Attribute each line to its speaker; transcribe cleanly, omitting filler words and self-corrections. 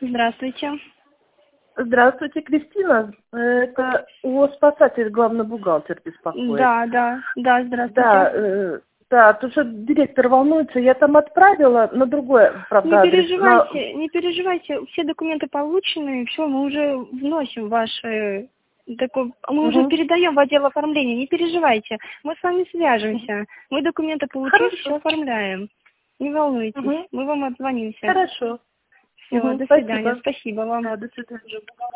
Speaker 1: Здравствуйте.
Speaker 2: Здравствуйте, Кристина. Это УО «Спасатель», главный бухгалтер беспокоит.
Speaker 1: Да, здравствуйте.
Speaker 2: Да, тут же директор волнуется. Я там отправила на другой, правда, адрес.
Speaker 1: Не переживайте, все документы получены, все, мы уже вносим ваши... Мы уже
Speaker 2: Мгм.
Speaker 1: передаем в отдел оформления, не переживайте. Мы с вами свяжемся. Мы документы получили, все
Speaker 2: Хорошо.
Speaker 1: оформляем. Не волнуйтесь,
Speaker 2: Мгм.
Speaker 1: мы вам отзвонимся.
Speaker 2: Хорошо.
Speaker 1: Все, до свидания.
Speaker 2: Спасибо.
Speaker 1: Спасибо вам.
Speaker 2: Да, до свидания.